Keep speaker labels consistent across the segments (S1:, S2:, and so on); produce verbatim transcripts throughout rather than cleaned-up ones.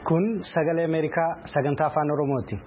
S1: Kun sagalee Ameerikaa sagantaa afaan Oromooti.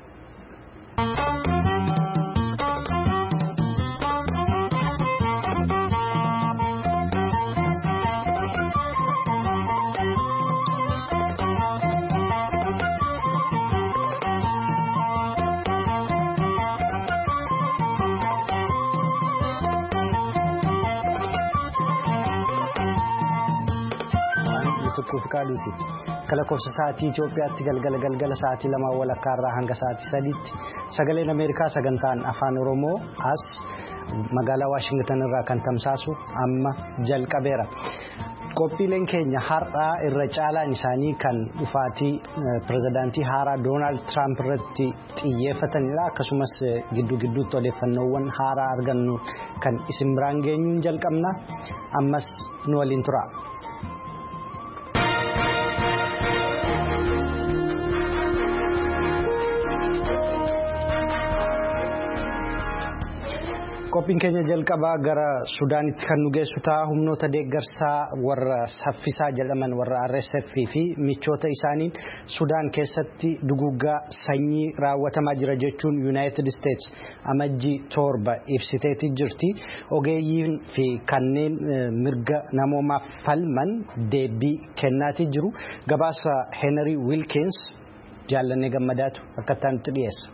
S1: Kaaluuti kala koofsa sa'aatii Itoophiyaatti galgala galgala sa'aatii lama walakkaa irraa hanga sa'aatii sadiitti sagaleen Ameerikaa sagantaan afaan Oromoo as magaalaa Waashingtan irraa kan tamsaasu amma jalqabeera. Qophiileen keenya har'aa irra caalaan isaanii kan dhufaatii pirezidaantii haaraa Doonaald Tiraamp irratti xiyyeeffatanidha. Akkasumas gidduu gidduutti odeeffannoowwan haaraa argannu kan isin biraan geenyuun jalqabna. Ammas nu waliin tura. Qophiin keenya jalqabaa gara Sudaanitti kan nu geessu ta'a. Humnoota deeggarsaa warra saffisaa jedhaman warra R S F fi michoota isaaniin Sudaan keessatti duguuggaa sanyii raawwatamaa jira jechuun United States amajjii torba ibsiteetii jirti. Ogeeyyiin fi kanneen mirga namoomaaf falman deebii kennaatii jiru. Gabaasa Henry Wilkins jaallannee gammadaatu akka itti dhiyeessa.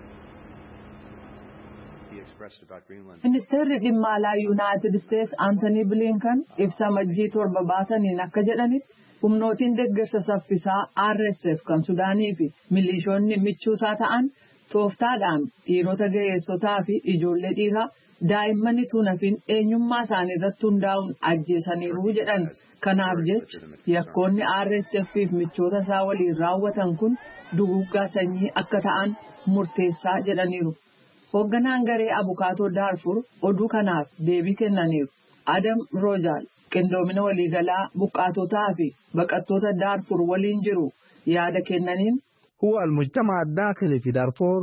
S2: Ministeerri dhimma alaa United States Anthony Blinken ibsa amajjii torba baasaniin akka jedhanitti humnootiin deeggarsa saffisaa R S F kan Sudaanii fi milishoonni michuusaa ta'an tooftaadhaan dhiirota ga'eessotaa fi ijoollee dhiiraa daa'imman tuunafin eenyummaa isaanii irratti hundaa'uun ajjeesaniiru jedhan. Kanaaf jecha yakkoonni R S F fi michoota isaa waliin raawwatan kun duguuggaa sanyii akka ta'an murteessaa jedhaniiru. Hoogganaan garee abukaatoo Daarfur oduu kanaaf deebii kennaniiru. Adam Rojaal qindoomina waliigalaa buqqaatotaa fi baqattoota Daarfur waliin jiru yaada kennaniin.
S3: هو المجتمع الداخلي في دارفور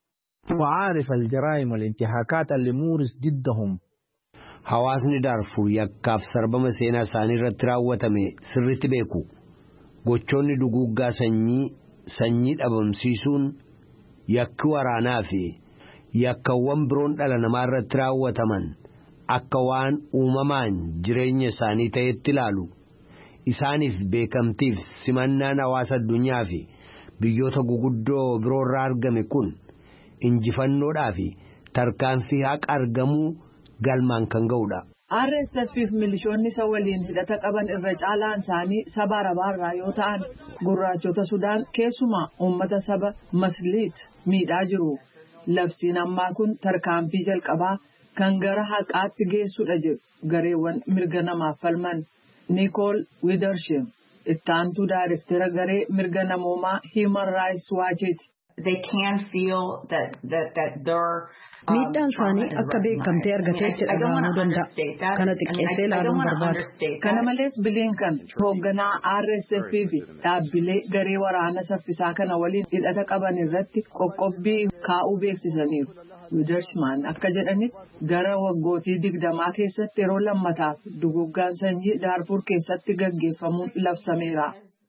S3: وعارف الجرائم والانتهاكات اللي مورس ضدهم.
S4: Hawaasni Daarfur yakkaaf sarbama seenaa isaanii irratti raawwatame sirriitti beeku. Gochoonni duguuggaa sanyii sanyii dhabamsiisuun yakki waraanaa fi yakkawwan biroon dhala namaa irratti raawwataman akka waan uumamaan jireenya isaanii ta'etti ilaalu. Isaaniif beekamtiif simannaan hawaasa addunyaa fi biyyoota guguddoo biroo irraa argame kun injifannoodhaa fi tarkaanfii haqa argamuu galmaan kan ga'udha.
S2: R S F fi milishoonni isa waliin hidhata qaban irra caalaan isaanii saba Arabaarraa yoo ta'an gurraachota Sudaan keessumaa uummata saba Masliit miidhaa jiru. Labsiin ammaa kun tarkaanfii jalqabaa kan gara haqaatti geessudha jedhu gareewwan mirga namaaf falman. Nicole Widersham ittaantuu daayirektara garee mirga namoomaa Human Rights Watch'ti.
S5: They can feel that that that their
S6: miidhaan isaanii akka beekamtee argatee jedhamuu danda'a. Kana xiqqeessee ilaaluun barbaada.
S2: Kana malees Blinken hoogganaa R S F fi dhaabbilee garee waraana saffisaa kana waliin hidhata qaban irratti qoqqobbii kaa'uu beeksisaniiru. Widersham akka jedhanitti gara waggootii digdamaa keessatti yeroo lammataaf duguuggaan sanyii Daarfur keessatti gaggeeffamuun labsameera.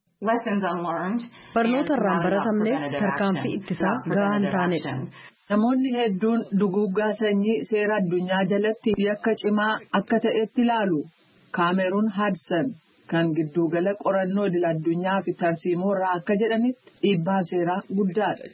S6: Barnoota irraan baratamne tarkaanfii ittisaa gahaa hin taanedha.
S2: Namoonni hedduun duguuggaa sanyii seera addunyaa jalatti yakka cimaa akka ta'etti ilaalu. Kaameruun Hudson kan giddugala qorannoo idil addunyaa fi tarsiimoo irraa akka jedhanitti dhiibbaan seeraa guddaadha.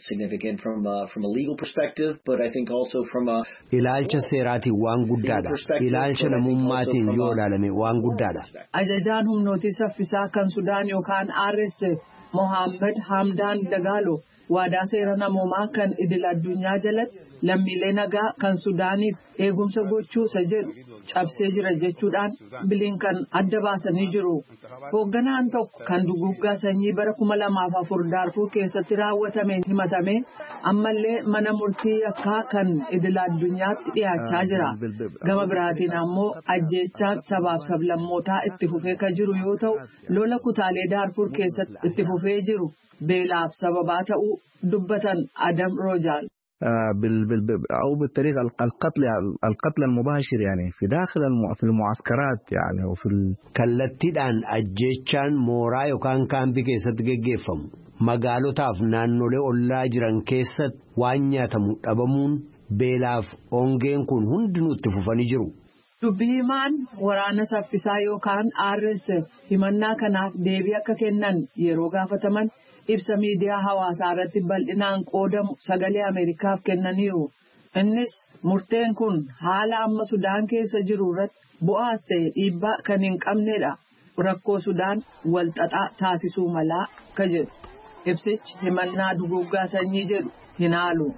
S4: Ilaalcha seeraatiin waan guddaadha. Ilaalcha namummaatiin yoo ilaalame waan guddaadha.
S2: Ajajaan humnootii saffisaa kan Sudaan yookaan R S F Mohammed Hamdaan Dagalo waadaa seera namoomaa kan idil addunyaa jalatti lammiilee nagaa kan Sudaaniif eegumsa gochuu isa jedhu cabsee jira jechuudhaan Blinken adda baasanii jiru. Hoogganaan tokko kan duguuggaa sanyii bara kuma lamaaf afur Daarfur keessatti raawwatameen himatame ammallee mana murtii yakkaa kan idil addunyaatti dhiyaachaa jira. Gama biraatiin ammoo ajjeechaan sabaaf sablammootaa itti fufee kan jiru yoo ta'u lola kutaalee Daarfur keessatti itti fufee jiru beelaaf sababaa ta'uu dubbatan Adam Rojaal.
S3: أو بالطريقة القتل القتل المباشر يعني في داخل في المعسكرات يعني وفي
S4: kallattiidhaan ajjeechaan mooraa yookaan kaampii keessatti geggeeffamu magaalotaaf naannolee ollaa jiran keessatti waan nyaatamu dhabamuun beelaaf ongeen kun hundinuu itti fufanii jiru.
S2: Dubbii himaan waraana saffisaa yookaan R S F himannaa kanaaf deebii akka kennan yeroo gaafataman ibsa miidiyaa hawaasaa irratti bal'inaan qoodamu sagalee Ameerikaaf kennaniiru. Innis murteen kun haala amma Sudaan keessa jiru irratti bu'aas ta'e dhiibbaa kan hin qabnedha. Rakkoo Sudaan walxaxaa taasisuu malaa ka jedhu. Ibsichi himannaa duguuggaa sanyii jedhu hin haalu.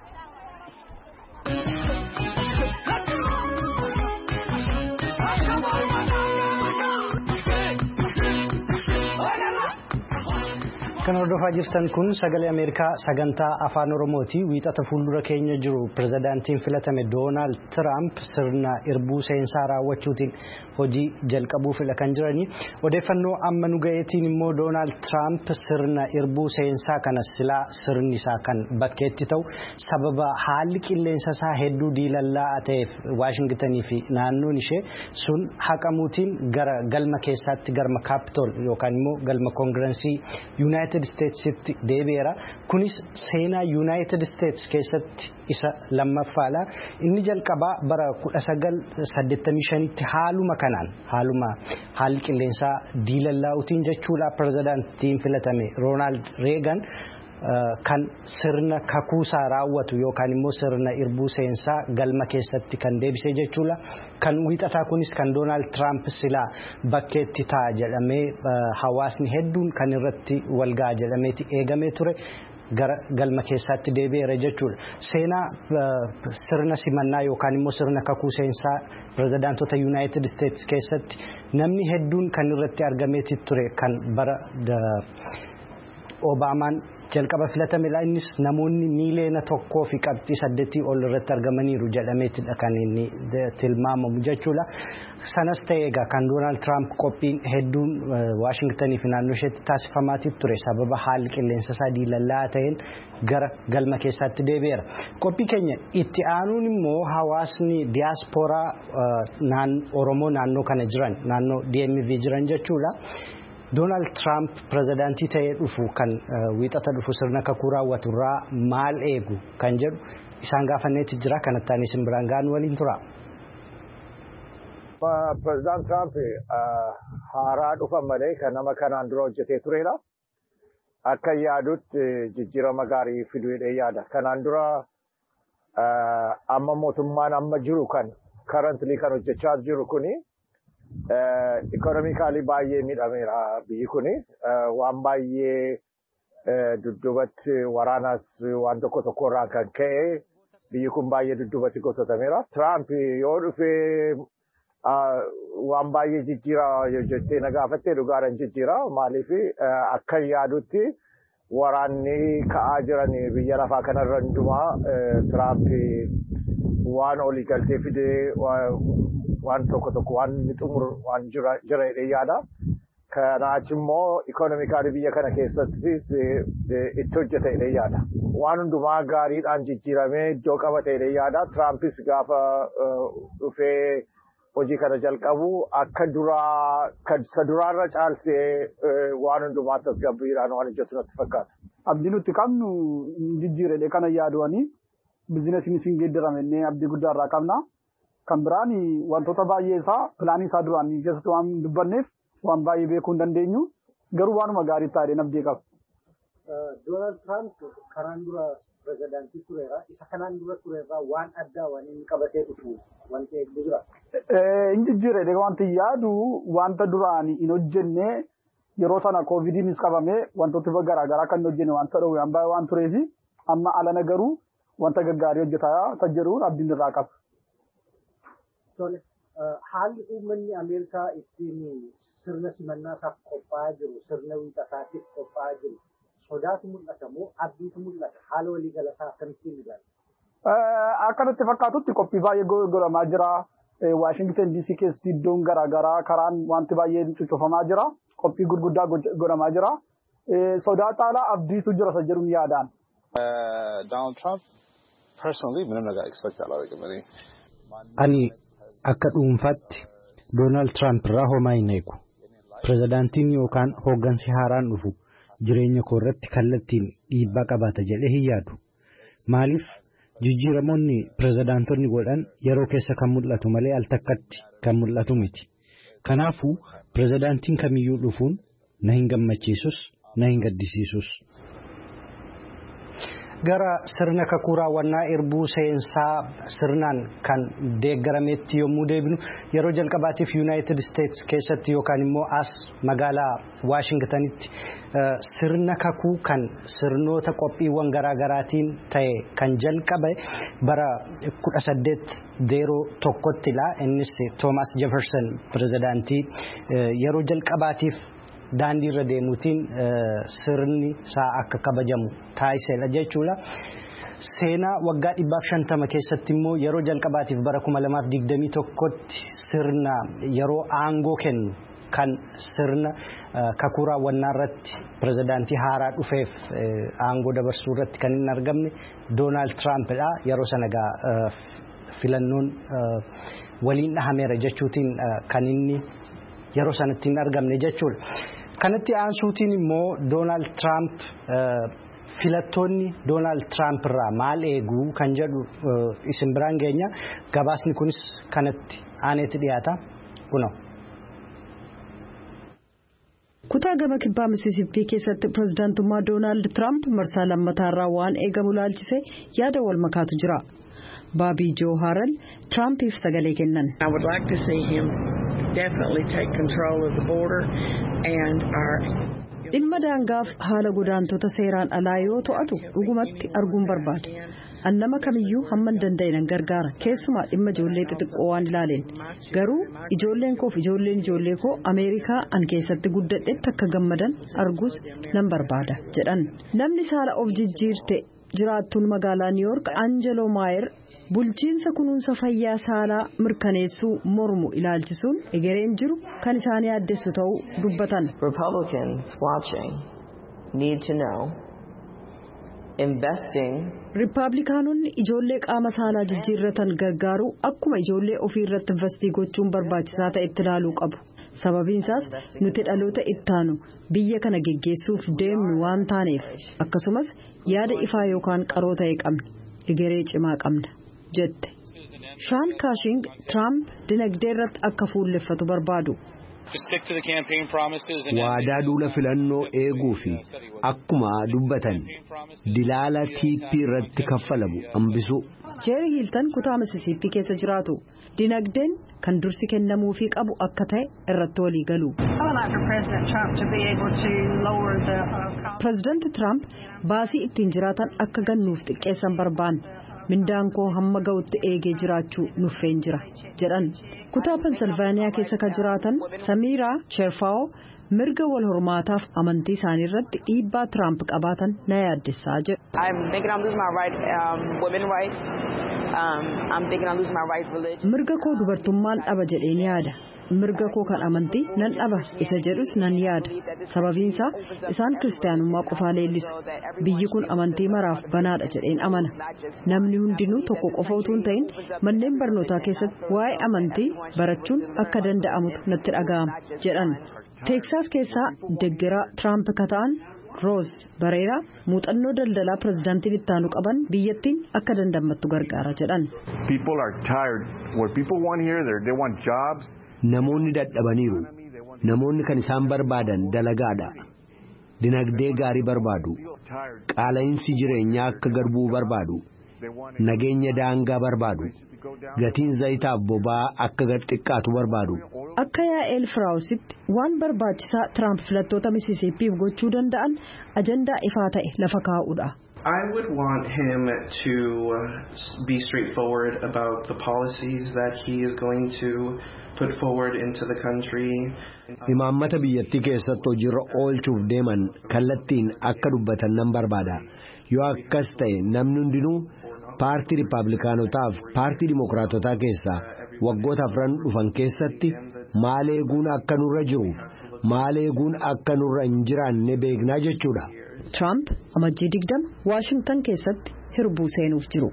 S1: Kan hordofaa jirtan kun sagalee Ameerikaa sagantaa afaan Oromooti. Wiixata fuuldura keenya jiru pirezidaantiin filatame Doonaald Tiraamp sirna irbuu seensaa raawwachuutiin hojii jalqabuu fila kan jiranii. Odeeffannoo amma nu ga'eetiin immoo Doonaald Tiraamp sirna irbuu seensaa kana silaa sirni isaa kan bakkeetti ta'u sababa haalli qilleensa isaa hedduu diilallaa ta'eef Waashingtanii fi naannoon ishee sun haqamuutiin gara galma keessaatti galma kaapitool yookaan immoo galma koongirensii Yuunaayitid Steetsitti deebi'eera. Kunis seenaa Yuunaayitid Steets keessatti isa lammaffaadha. Inni jalqabaa bara kudha sagal saddeettamii shanitti haaluma kanaan haaluma haalli qilleensaa diilallaa'uutiin jechuudha pirezidaantiin filatame Roonaald Reegan kan sirna kakuusaa raawwatu yookaan immoo sirna irbuu seensaa galma keessatti kan deebisee jechuudha. Kan wiixataa kunis kan Doonaald Tiraamp silaa bakkeetti ta'a jedhamee hawaasni hedduun kan irratti walga'a jedhameeti eegamee ture. Gara galma keessaatti deebi'eera jechuudha. Seenaa sirna simannaa yookaan immoo sirna kakuu seensaa pirezidaantota Yuunaayitid Steets keessatti namni hedduun kan irratti argameeti ture kan bara Obaamaan jalqaba filatamedha. Innis namoonni miiliyoona tokkoo fi qabxii saddeetii ol irratti argamaniiru jedhameetidha kan inni tilmaamamu jechuudha. Sanas ta'ee egaa kan Doonaald Tiraamp qophiin hedduun Waashingtanii fi naannoo isheetti taasifamaatii ture sababa haalli qilleensa isaa diilallaa ta'een gara galma keessaatti deebi'eera. Qophii keenya itti aanuun immoo hawaasni diyaaspooraa Oromoo naannoo kana jiran naannoo D M V jiran jechuudha. Doonaald Tiraamp pirezidaantii ta'ee dhufu kan wiixata dhufu sirna kakuu raawwatu irraa maal eegu kan jedhu isaan gaafanneetti jira. Kanatti ani isin biraan ga'an waliin tura.
S7: Pirezidaant Tiraamp haaraa dhufan malee kan nama kanaan dura hojjetee turedha. Akka yaadutti jijjiirama gaarii fiduu hidhee yaada. Kanaan dura amma mootummaan amma jiru kan karantilii kan hojjechaa jiru kuni Ikonomikaalii baay'ee miidhameera biyyi kuni waan baay'ee dudduubatti waraanas waan tokko tokko irraa kan ka'e biyyi kun baay'ee dudduubatti gosotameera. Tiraamp yoo dhufee waan baay'ee jijjiira jettee na gaafattee dhugaadhaan jijjiira. Maaliif akka yaadutti waraanni ka'aa jiran biyya lafaa kanarra hundumaa Tiraamp waan olii galtee fidee waan tokko tokko waan xumur waan jira jira yaada. Kanaaf immoo ikonomikaalii biyya kana keessatti itti hojjeta yaada. Waan hundumaa gaariidhaan jijjiiramee iddoo qabate yaada. Tiraampis gaafa dhufee hojii kana jalqabu akka duraa kan duraarra caalsee waan hundumaa tasgabbiidhaan waan hojjetu natti fakkaata.
S8: Abdii nuti qabnu jijjiiree kana yaaduwanii biizinesiin siin geeddaramee abdii guddaa irraa qabna. Kan biraan wantoota baay'ee isaa pilaanii isaa duraan keessatti waan dubbanneef waan baay'ee beekuu hin dandeenyu garuu waanuma gaarii ta'ee abdii qaba.
S9: Doonaald Tiraamp kanaan dura pirezidaantii tureera. Isa kanaan dura tureerraa waan addaa waan inni qabatee dhufu wanti eegdu jira.
S8: Inni jijjiiree wanti yaadu wanta duraan hin hojjenne yeroo sana koovidiinis qabame wantoota garaagaraa kan hojjenne wanta dhowwee baay'ee waan tureefi amma alana garuu wanta gaggaarii hojjetaa isa jedhuun abdiin irraa qaba.
S9: Haalli uummanni Ameerikaa ittiin sirna simannaa isaaf qophaa'aa jiru, sirna wiixataatiif qophaa'aa jiru, sodaatu mul'ata moo abdiitu mul'ata? Haala waliigala isaa akkamittiin ilaalu?
S8: Akkanatti fakkaatutti qophii baay'ee godhamaa jira. Waashingtan D C keessatti iddoon garaagaraa karaan wanti baay'een cuccufamaa jira. Qophii gurguddaa godhamaa jira. Sodaa caalaa abdiitu jira isa jedhuun yaadaan.
S10: Donald Trump, personally, I'm not expect that like money.
S1: Ani akka dhuunfaatti Doonaald Tiraamp irraa homaa hin eegu. Pirezidaantiin yookaan hooggansi haaraan dhufu jireenya koo irratti kallattiin dhiibbaa qabaata jedhee hin yaadu. Maaliif jijjiiramoonni pirezidaantonni godhan yeroo keessa kan mul'atu malee al takkatti kan mul'atu miti. Kanaafuu pirezidaantiin kamiyyuu dhufuun na hin gammachiisus na hin gaddisiisus. Gara sirna kakuu raawwannaa irbuu seensaa sirnaan kan deeggarametti yommuu deebinu yeroo jalqabaatiif United States keessatti yookaan immoo as magaalaa Washingtonitti sirna kakuu kan sirnoota qophiiwwan garaagaraatiin ta'e kan jalqabe bara kudha saddeet zeeroo tokkottidha. Innis Thomas Jefferson pirezidaantii yeroo jalqabaatiif daandii irra deemuutiin sirni isaa akka kabajamu taasisedha jechuudha. Seenaa waggaa dhibbaaf shantama keessatti immoo yeroo jalqabaatiif bara kuma lamaaf digdamii tokkotti sirna yeroo aangoo kennu kan sirna kakuu raawwannaa irratti pirezidaantii haaraa dhufeef aangoo dabarsuu irratti kan hin argamne Doonaald Tiraampiidha. Yeroo sana egaa filannoon waliin dhahameera jechuutiin kan inni yeroo sanatti hin argamne jechuudha. Kanatti aansuutiin immoo Doonaald Tiraamp filattoonni Doonaald Tiraamp irraa maal eeguu kan jedhu isin biraan geenya. Gabaasni kunis kanatti aaneetti dhiyaata. Kunoo.
S6: Kutaa gama kibbaa Mississippi keessatti pirezidaantummaa Doonaald Tiraamp marsaa lammataarraa waan eegamu laalchise yaada wal makaatu jira. Baabii Joo Haaral Tiraampiif sagalee kennan.
S11: I would like to see him definitely take control of the border and our
S6: dhimma daangaaf haala godaantota seeraan alaa yoo to'atu dhugumatti arguun barbaada. Annama kamiyyuu hamman danda'e nan gargaara. Keessumaa dhimma ijoollee xixiqqoo waan ilaaleen. Garuu ijoolleen koo fi ijoolleen ijoollee koo Ameerikaa an keessatti guddadhetti akka gammadan arguus nan barbaada jedhan. Namni saala of jijjiirte jiraattuun magaalaa New York Angelo Maayer bulchiinsa kunuunsa fayyaa saalaa mirkaneessuu mormu ilaalchisuun egereen jiru kan isaan yaaddessu ta'uu dubbatan.
S12: Republicans watching need to know investing.
S6: Riippaabilikaanonni ijoollee qaama saalaa jijjiirratan gargaaruu akkuma ijoollee ofii irratti investii gochuun barbaachisaa ta'etti ilaaluu qabu. Sababiin isaas nuti dhaloota ittaanu biyya kana geggeessuuf deemnu waan taaneef akkasumas yaada ifaa yookaan qaroo ta'e qabna. Egeree cimaa qabna jette. Shaan Kaashing Tiraamp dinagdee irratti akka fuulleffatu barbaadu.
S4: Waadaa duula filannoo eeguu fi akkuma dubbatan dilaala tiippii irratti kaffalamu hambisuu.
S6: Jeeri Hiiltan kutaa Mississippi keessa jiraatu. Dinagdeen kan dursi kennamuufii qabu akka ta'e irratti walii galu. Pireezidaanti Tiraamp baasii ittiin jiraatan akka gannuuf xiqqeessan barbaanna. Mindaan koo hamma ga'utti eegee jiraachuu nuffeen jira jedhan. Kutaa Pensilvaaniyaa keessa kan jiraatan Samiiraa Cherfaa'oo mirga wal hormaataaf amantii isaanii irratti dhiibbaa Tiraamp qabaatan na yaaddessaa jedhu. Mirga koo dubartummaan dhaba jedheen yaada. Mirga koo kan amantii nan dhaba isa jedhus nan yaada. Sababiinsaa isaan kiristaanummaa qofaa leellisu. Biyyi kun amantii maraaf banaadha jedheen amana. Namni hundinuu tokko qofa utuu hin ta'in manneen barnootaa keessatti waa'ee amantii barachuun akka danda'amutu natti dhaga'ama jedhan. Teeksaas keessaa deggeraa Tiraamp kata'an Roos Bareeraa muuxannoo daldalaa pireezidaantiin ittaanu qaban biyyattiin akka dandammattu gargaara jedhan.
S4: Namoonni dadhabaniiru. Namoonni kan isaan barbaadan dalagaadha. Dinagdee gaarii barbaadu. Qaala'insi jireenyaa akka garbuu barbaadu. Nageenya daangaa barbaadu. Gatiin zayitaaf boba'aa akka gad xiqqaatu barbaadu.
S6: Akka Yaa'eel Firaawusitti waan barbaachisaa Tiraamp filattoota Mississippiif gochuu danda'an ajandaa ifaa ta'e lafa kaa'uudha.
S13: I would want him to be straightforward about the policies that he is going to put forward into the country.
S4: Imaammata biyyattii keessatti hojiirra oolchuuf deeman kallattiin akka dubbatan nan barbaada. Yoo akkas ta'e namni hundinuu paartii Riippaabilikaanotaaf paartii Dimookiraatotaa keessaa waggoota afran dhufan keessatti maal eeguun akka nurra jiruuf maal eeguun akka nurra hin jiraanne beeknaa jechuudha.
S6: Tiraamp amajjii digdama Waashingtan keessatti hirbuu seenuuf jiru.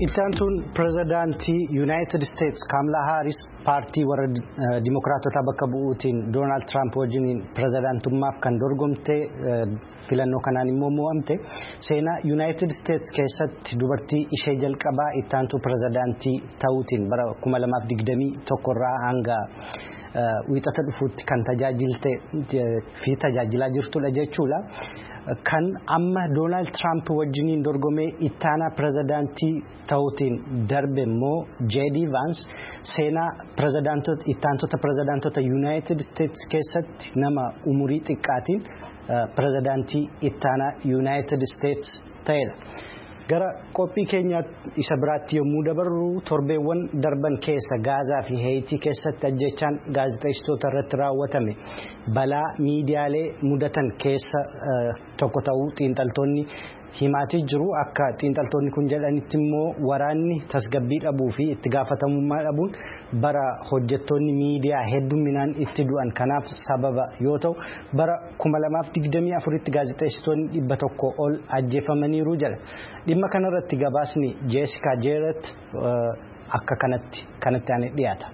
S1: Ittaantuun pirezidaantii Yuunaayitid Isteetsi Kaamlaa Haaris paartii warra Dimookiraatota bakka bu'uutiin Doonaald Tiraamp wajjiniin pirezidaantummaaf kan dorgomte filannoo kanaan immoo mo'amte seenaa Yuunaayitid Isteetsi keessatti dubartii ishee jalqabaa ittaantuu pirezidaantii ta'uutiin bara kuma lamaaf digdamii tokkorraa hanga wiixata dhufuutti kan tajaajilte fi tajaajilaa jirtudha jechuudha. Kan amma Doonaald Tiraamp wajjiniin dorgomee ittaanaa pirezidaantii ta'uutiin darbe immoo J D Vance seenaa pirezidaantota ittaantota pirezidaantota Yuunaayitid Isteetsi keessatti nama umurii xiqqaatiin pirezidaantii ittaanaa Yuunaayitid Isteetsi ta'edha. Gara qophii keenya isa biraatti yommuu dabarru torbeewwan darban keessa Gaazaa fi Heeyitii keessatti ajjechaan gaazexeessitoota irratti raawwatame balaa miidiyaalee mudatan keessa tokko ta'uu xiinxaltoonni himaatii jiru. Akka xiinxaltoonni kun jedhanitti immoo waraanni tasgabbii dhabuu fi itti gaafatamummaa dhabuun bara hojjettoonni miidiyaa hedduminaan itti du'an kanaaf sababa yoo ta'u bara kuma lamaaf digdamii afuritti gaazexeessitoonni dhibba tokko ol ajjeefamaniiru jedha. Dhimma kanarratti gabaasni Jeesikaa Jeerat akka kanatti kanatti aanee dhiyaata.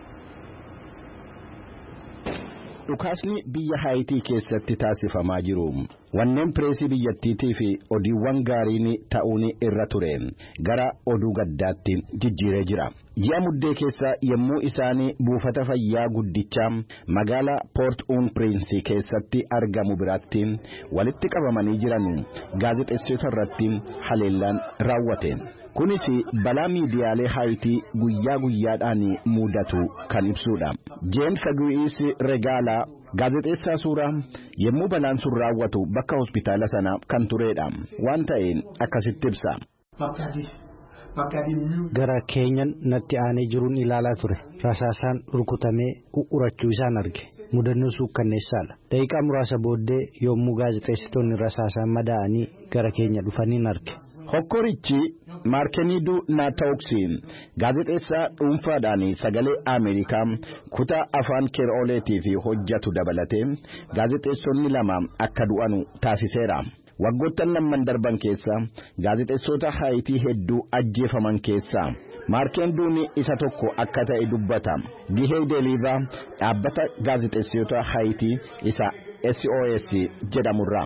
S14: Dhukaasni biyya Haayitii keessatti taasifamaa jiru wanneen pireesii biyyattiitii fi odiiwwan gaariin ta'uun irra tureen gara oduu gaddaatti jijjiiree jira. Ji'a muddee keessa yommuu isaanii buufata fayyaa guddichaa magaalaa Port au Prince keessatti argamu biraatti walitti qabamanii jiran gaazexeessitoota irratti haleellaan raawwate. Kunis balaa miidiyaalee Haayitii guyyaa guyyaadhaan mudatu kan ibsudha. Jeen Faguiis Regaalaa gaazexeessaa suuraa yommuu balaan sun raawwatu bakka hospitaala sana kan turedha. Waan ta'een akkasitti ibsa.
S1: Gara keenyan natti aanee jiruun ilaalaa ture. Rasaasaan rukutamee u'urachuu isaan arge. Mudannoo suukkanneessaadha. Daqiiqaa muraasa booddee yommuu gaazexeessitoonni rasaasaan madaa'anii gara keenya dhufaniin arge.
S14: Hokkorichi Maarkeniiduu Naatooksiin gaazexeessaa dhuunfaadhaan sagalee Ameerikaa kutaa afaan Keerooleetiif hojjetu dabalatee gaazexeessonni lama akka du'anu taasiseera. Waggoottan lamman darban keessa gaazexeessota Haayitii hedduu ajjeefaman keessa Maarkeniiduun isa tokko akka ta'e dubbata. Gihee Deeliivaa dhaabbata gaazexeessota Haayitii isa S O S jedhamurra.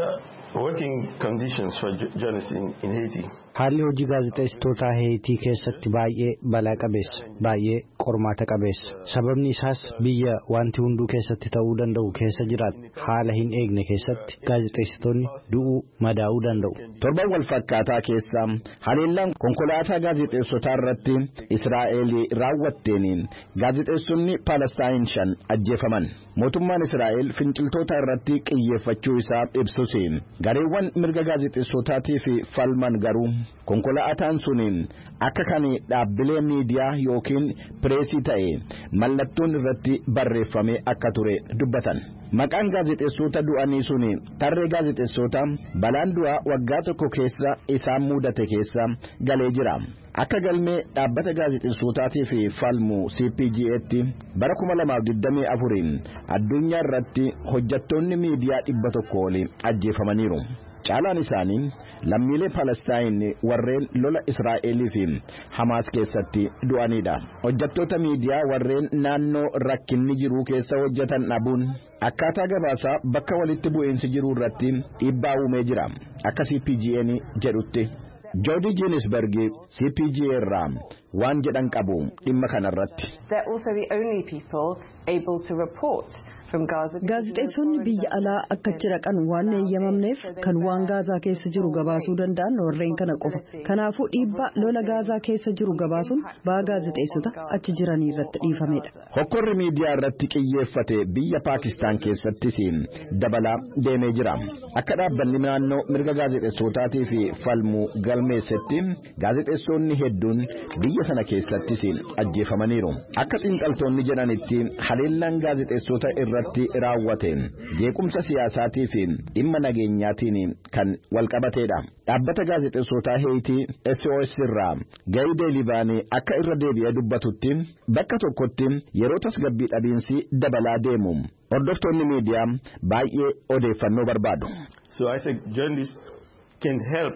S15: Working conditions for journalists in, in Haiti.
S1: Haalli hojii gaazexeessitoota Heeyitii keessatti baay'ee balaa qabeessa, baay'ee qormaata qabeessa. Sababni isaas biyya wanti hunduu keessatti ta'uu danda'u keessa jiraatu haala hin eegne keessatti gaazexeessitoonni du'uu madaa'uu danda'u.
S14: Torban wal fakkaataa keessa haleellaan konkolaataa gaazexeessotaa irratti Israa'eel raawwatteen gaazexeessonni Palestaayin shan ajjeefaman. Mootummaan Israa'eel finciltoota irratti xiyyeeffachuu isaa ibsus gareewwan mirga gaazexeessotaatiif falman garuu konkolaataan suniin akka kan dhaabbilee miidiyaa yookiin pireesii ta'e mallattoon irratti barreeffame akka ture dubbatan. Maqaan gaazexeessota du'anii suni tarree gaazexeessota balaan du'aa waggaa tokko keessa isaan mudate keessa galee jira. Akka galmee dhaabbata gaazexeessotaatiif falmu C P G tti bara kuma lamaaf digdamii afuriin addunyaa irratti hojjettoonni miidiyaa dhibba tokko oli ajjeefamaniiru. Caalaan isaanii lammiilee Palestaayin warreen lola Israa'elii fi Hamaas keessatti du'anidha. Hojjettoota miidiyaa warreen naannoo rakkinni jiru keessa hojjetan dhabuun akkaataa gabaasaa bakka walitti bu'iinsi jiru irratti dhiibbaa uumee jira. Akka C P G N jedhutti. Jody Ginsberg C P G irraa waan jedhan qabu dhimma kanarratti.
S12: They're also the only people able to report from Gaza.
S6: Gaazexeessonni biyya alaa akka jiraqan waan eeyyamamneef kan waan Gaazaa keessa jiru gabaasuu danda'an warreen kana qofa. Kanaafuu dhiibbaa lola Gaazaa keessa jiru gabaasuun baa gaazexeessota achi jiranii irratti dhiifamedha.
S14: Hokkorri miidiyaa irratti xiyyeeffate biyya Paakistaan keessattis dabalaa deemee jira. Akka dhaabbanni naannoo mirga gaazexeessotaatiif falmu galmeessetti gaazexeessonni hedduun biyya sana keessattis ajjeefamaniiru. Akka xiinxaltoonni jedhanitti haleellaan gaazexeessota irratti raawwateen jeequmsa siyaasaatii fi dhimma nageenyaatiin kan walqabateedha. Dhaabbata gaazexeessotaa Heeyitii S O S irraa Gahee Deeliivaanii akka irra deebi'ee dubbatutti bakka tokkotti yeroo tasgabbii dhabiinsi dabalaa deemu hordoftoonni miidiyaa baay'ee odeeffannoo barbaadu.
S15: So I think journalists can help.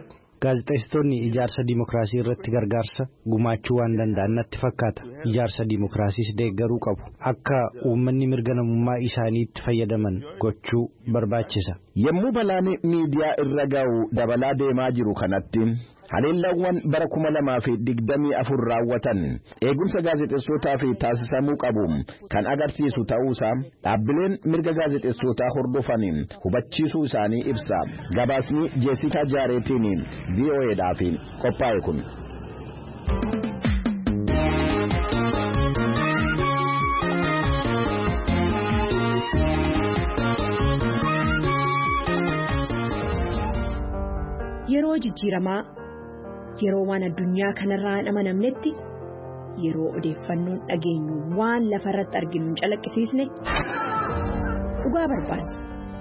S1: gaazexeessitoonni ijaarsa diimokiraasii irratti gargaarsa gumaachuu waan danda'an natti fakkaata. Ijaarsa diimokiraasiis deeggaruu qabu. Akka uummanni mirga namummaa isaaniitti fayyadaman gochuu barbaachisa.
S14: Yommuu balaan miidiyaa irra ga'u dabalaa deemaa jiru kanatti haleellawwan bara kuma lamaa fi digdamii afur raawwatan eegumsa gaazexeessootaa fi taasisamuu qabu kan agarsiisu ta'uusaa dhaabbileen mirga gaazexeessootaa hordofan hubachiisuu isaanii ibsa. Gabaasni Jeesikaa Jaareetiin V O Eedhaaf qophaa'e kun.
S16: Yeroo jijjiiramaa yeroo waan addunyaa kanarraa hin amanamnetti yeroo odeeffannoon dhageenyu waan lafarratti arginu hin calaqqisiisne dhugaa barbaanna.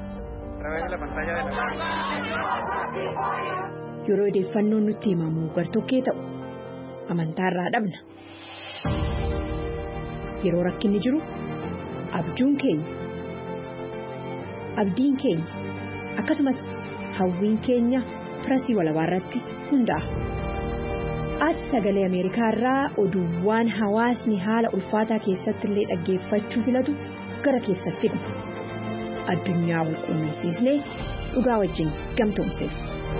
S16: Yeroo odeeffannoon nutti himamu gartokkee ta'u amantaarraa dhabna. Yeroo rakkinni jiru abjuun keenya abdiin keenya akkasumas hawwiin keenya Pirasii walabaa irratti hundaa'a. As sagalee Ameerikaa irraa oduuwwan hawaasni haala ulfaataa keessatti illee dhaggeeffachuu filatu gara keessatti dhufu. Addunyaa wal quunnamsiisnee dhugaa wajjin gamtoomsinu.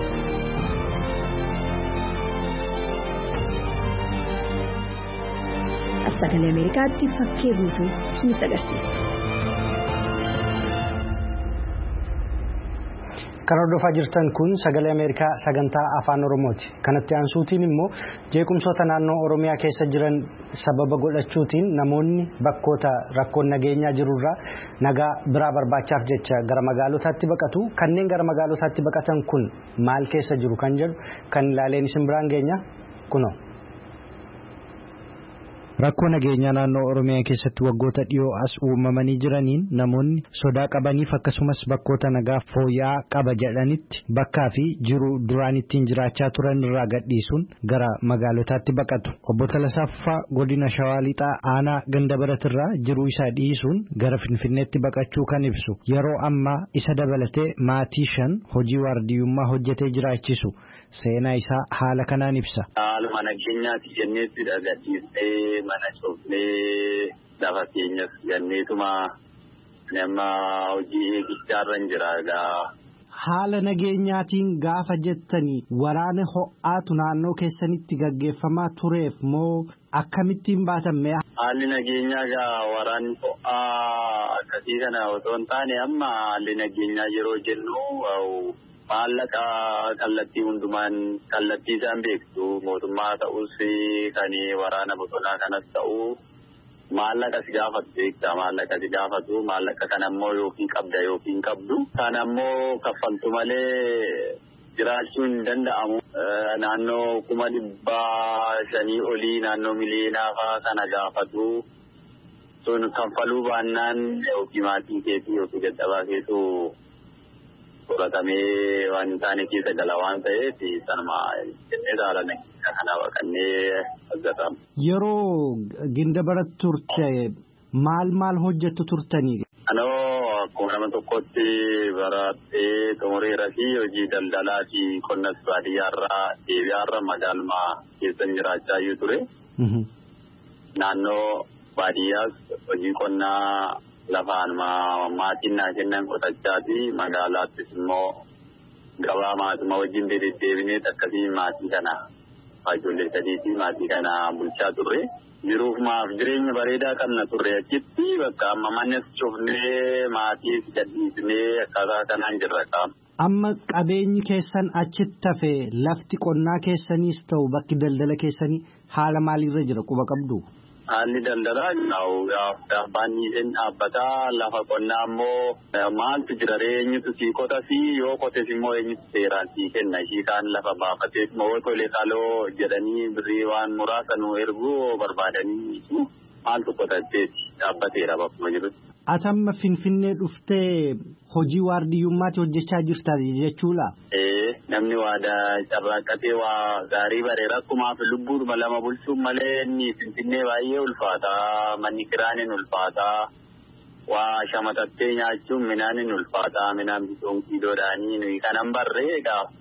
S16: As sagalee Ameerikaatti fakkee guutuu isinitti agarsiisa.
S1: Kan hordofaa jirtan kun sagalee Ameerikaa sagantaa afaan Oromooti. Kanatti aansuutiin immoo jeequmsoota naannoo Oromiyaa keessa jiran sababa godhachuutiin namoonni bakkoota rakkoon nageenyaa jirurraa nagaa biraa barbaachaaf jecha gara magaalotaatti baqatu. Kanneen gara magaalotaatti baqatan kun maal keessa jiru kan jedhu kan ilaaleen isin biraan geenya kunoo. Rakkoo nageenyaa naannoo Oromiyaa keessatti waggoota dhiyoo as uumamanii jiraniin namoonni sodaa qabaniif akkasumas bakkoota nagaa fooyya'aa qaba jedhanitti bakkaa fi jiru duraan ittiin jiraachaa turan irraa gadhiisuun gara magaalotaatti baqatu. Obbo Talasaffaa godina Shawaa Lixaa aanaa Gandabaratirraa jiruu isaa dhiisuun gara Finfinneetti baqachuu kan ibsu. Yeroo ammaa isa dabalatee maatii shan hojii waardiyyummaa hojjetee jiraachisu. Seenaa isaa haala kanaan ibsa.
S17: Haaluma nageenyaatti jenneetti gadhiisnee mana cufnee lafa keenyas ganneetuma nama hojii eegichaa jira egaa.
S1: Haala nageenyaatiin gaafa jettanii waraana ho'aatu naannoo keessanitti gaggeeffamaa tureef moo akkamittiin baatame?
S17: Haalli nageenyaa egaa waraanni ho'aa akkasii kana otoo hin taane amma haalli nageenyaa yeroo jennu maallaqa kallattii hundumaan kallattii isaan beektu mootummaa ta'us kan waraana bosonaa kanas ta'u maallaqa si gaafatu beekta maallaqa si gaafatu maallaqa kana ammoo yookiin qabda yookiin qabdu kan ammoo kaffaltu malee jiraachuu hin danda'amu. Naannoo kuma dhibbaa shanii olii naannoo miliyoonaa fa'aa kana gaafatu sun kaffaluu baannaan yookiin maatii keetii yookiin dadhabaa keetu fudhatamee waan hin taane keessa gala waan ta'eef sanuma jennee haala nageenyaa kana baqannee argatamu.
S1: Yeroo Gindabaratti turte maal maal hojjettu turtanii?
S17: Anoo akkuma nama tokkotti barattee xumureera fi hojii daldalaa fi qonnas baadiyyaarraa deebi'aarra magaaluma keessan jiraachaa iyyuu ture. Naannoo baadiyyaas hojii qonnaa lafaan maatiin naa kennan qotachaa fi magaalaattis immoo gabaa maatuma wajjin deddeebinee akkasii maatii kana ijoollee sadii fi maatii kana bulchaa turre. Jiruuf maaf jireenya bareedaa qabna turre achitti bakka amma mannes cufnee maatiis gadhiisnee akkaataa kanaan jirra qaama.
S1: Amma qabeenyi keessan achitti hafe lafti qonnaa keessaniis ta'u bakki daldala keessanii haala maaliirra jira quba qabdu?
S17: Haalli daldalaa gaaffaan dhaabbataa lafa qonnaa immoo maaltu jira eenyutu sii qota fi yoo qotes immoo eenyutu seeraan sii kenna ishii kaan lafa baafatee immoo tolee kaloo jedhanii birrii waan muraasa nu erguu barbaadanii maaltu qotatteeti dhaabbateera bakkuma jirutti.
S1: Atamma Finfinnee dhuftee hojii waardiyyummaatti hojjechaa jirta jechuudha.
S17: Ee namni waadaa carraaqqatee waa gaarii bareera akkumaaf lubbuudhuma lama bulchuun malee inni Finfinnee baay'ee ulfaataa manni kiraanin ulfaataa waa shamatattee nyaachuun midhaan ulfaataa midhaan bituun kiiloodhaanii nuyi kanan barree egaa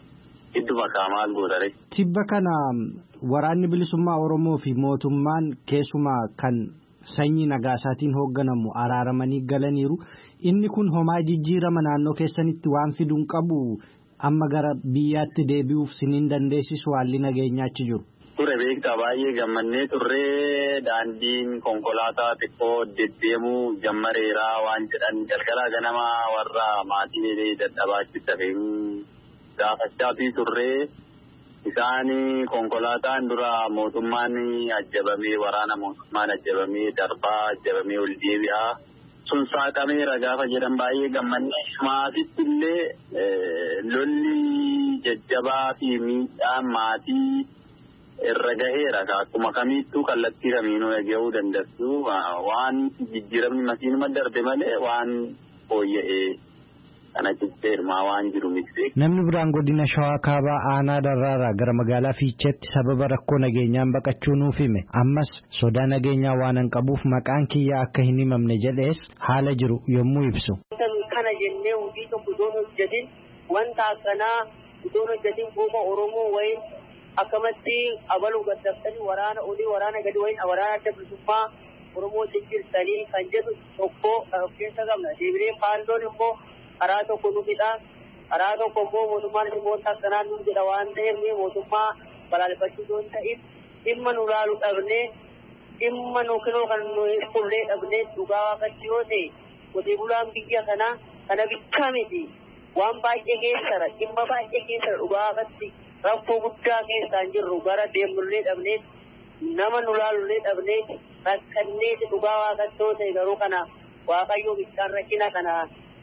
S17: itti makaamaa gootare.
S1: Tibba kana waraanni bilisummaa Oromoo fi mootummaan keessumaa kan sanyii Nagaasaatiin hoogganamu araaramanii galaniiru. Inni kun homaa jijjiirama naannoo keessanitti waan fiduun qabu amma gara biyyaatti deebi'uuf siniin dandeessisu haalli nageenyaa achi jiru.
S17: Ture beektaa baay'ee gammannee turree daandiin konkolaataa xiqqoo deddeemuu jammareeraa waan jedhan galgala ganama warra maatii dadhabaachi tafee gaafachaa fi turree isaan konkolaataan dura mootummaan ajjabamee waraana mootummaan ajjabamee darbaa ajjabamee ol deebi'aa sun saaqameera gaafa jedhan baay'ee gammannee maatiitti illee lolli jajjabaa fi miidhaan maatii irra gaheera akkuma kamiittuu kallattii kamiinuu dhaga'uu dandeessu waan jijjiiramni masiinuma darbe malee waan fooyya'ee. Kana cicceermaa waan jiru miti.
S1: Namni biraan godina Shawaa Kaabaa aanaa Darraaraa gara magaalaa Fiicheetti sababa rakkoo nageenyaan baqachuu nuuf hime. Ammas sodaa nageenyaa waan hin qabuuf maqaan kiyyaa akka hin himamne jedhees haala jiru yommuu ibsu.
S18: Kana jennee hojii tokko iddoo hojjetin wanta akkanaa iddoo hojjetin bu'uuma Oromoo wayin akkamatti abaluu gaddaftanii waraana olii waraana gadi wayin waraana adda bilisummaa Oromoo jijjiirtanii kan jedhu tokko of keessa qabna. Deebilee paandoon immoo karaa tokko nu fidha karaa tokko immoo mootummaan dhimmoota akkanaa nu jedha waan ta'eef mootummaa balaaleffachuu yoo ta'in dhimma nu laalu dhabnee dhimma nu kinoo kan nu qullee dhabnee dhugaa waaqatti yoo ta'e qotee bulaan biyya kanaa kana bichaa miti waan baay'ee keessara dhimma baay'ee keessara dhugaa waaqatti rakkoo guddaa keessaan jirru gara deemnullee dhabnee nama nu laalullee dhabnee rakkannee dhugaa waaqatti yoo ta'e garuu kana waaqayyoo bichaan rakkina kana.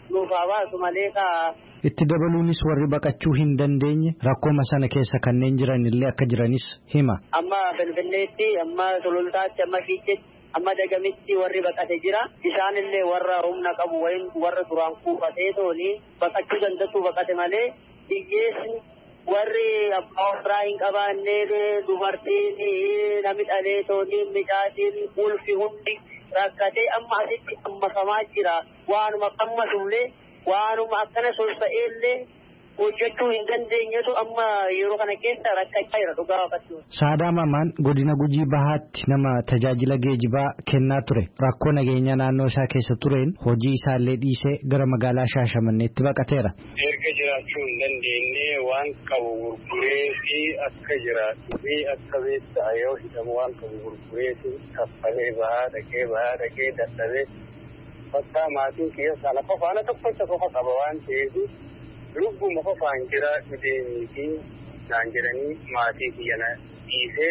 S1: Itti dabaluunis warri baqachuu hin dandeenye rakkooma sana keessa kanneen jiran illee akka jiranis hima.
S18: Amma Finfinneetti, amma Sulultaatti, amma Fiicheetti, amma Dagamitti warri baqate jira. Isaan illee warra humna qabu wayim warra duraan kuufatee tooni baqachuu danda'u baqate malee biyyeessi warri abbaa warraa hin qabaanne dubartiin namni dhalee tooni midhaatiin ulfi hundi. Rakkatee amma asitti ammakamaa jira waanuma qammasullee waanuma akkana solfa'eellee hojjechuu hin dandeenyetu amma yeroo kana keessa rakkachaa jira dhugaa waaqatti.
S1: Saadaa Mamaan godina Gujii Bahaatti nama tajaajila geejibaa kennaa ture rakkoo nageenya naannoo isaa keessa tureen hojii isaallee dhiisee gara magaalaa Shaashamanneetti baqateera.
S19: Erga jiraachuu hin dandeenye waan qabu gurguree fi akka jiraatu fi akka beektaa yoo hidhamu waan qabu gurguree fi kaffalee bahaa dhaqee bahaa dhaqee dadhabee bakka maatiin kiyya sana qofaana tokkocha qofa qaba waan ta'eef lubbuma qofaan jira deemii fi naan jedhanii maatii kiyyana dhiisee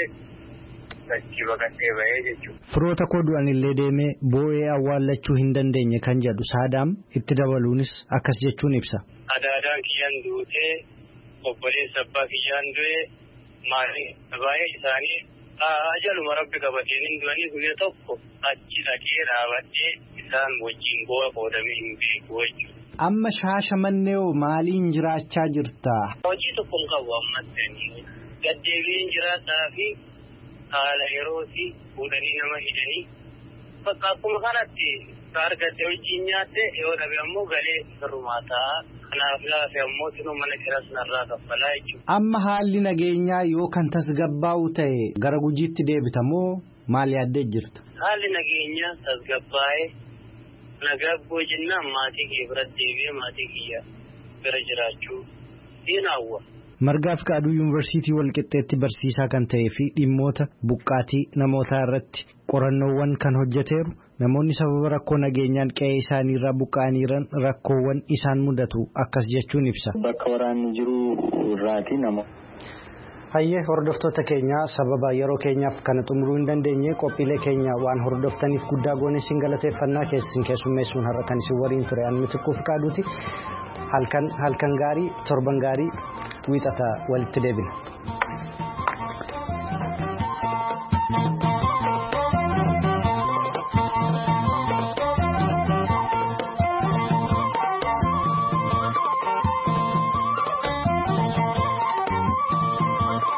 S19: dachii baqatee bahee jechuudha.
S1: Firoota koo du'an illee deemee boo'ee awwaallachuu hin dandeenye kan jedhu Saadaam itti dabaluunis akkas jechuun ibsa.
S19: Adaadaan kiyyaan duutee obboleessa abbaa kiyyaan du'ee maatii baay'ee isaanii ajaluma rabbi qabatee hin du'anii guyyaa tokko achi dhaqee dhaabadhee isaan wajjin bu'aa qoodamee hin beeku jechuudha.
S1: Amma Shaashamannee maaliin jiraachaa jirta?
S19: Hojii tokko hin qabu ammas gaddeebiin jiraataa fi haala yerootti fuudhanii nama hidhanii bakka akkuma kanatti argatte hojiin nyaatte yoo dhabe ammoo galee sirrumaa ta'a. Kanaaf laafe ammoo sinuu mana kiras narraa kaffalaa jechuudha.
S1: Amma haalli nageenyaa yoo kan tasgabbaa'u ta'e gara Gujiitti deebita moo maal yaaddee jirta?
S19: Haalli nageenyaa tasgabbaa'ee nagabboo jennaan maatii kiyya biratti deebi'ee maatii kiyya bira jiraachuu hin hawwa.
S1: Margaaf Kaaduu Yuunivarsiitii Walqixxeetti barsiisaa kan ta'ee fi dhimmoota buqqaatii namootaa irratti qorannoowwan kan hojjeteeru namoonni sababa rakkoo nageenyaan qe'ee isaanii irraa buqqa'anii jiran rakkoowwan isaan mudatu akkas jechuun ibsa.
S20: Bakka waraanni jiru irraati nama.
S1: Hayyee hordoftoota keenya sababa yeroo keenyaaf kana xumuruu hin dandeenye qophiilee keenya waan hordoftaniif guddaa goone isin galateeffannaa keessin keessummeessuun har'a kan isin waliin ture Anmi Tikkuu Fikaaduuti. Halkan halkan gaarii torban gaarii wiixata walitti deebina.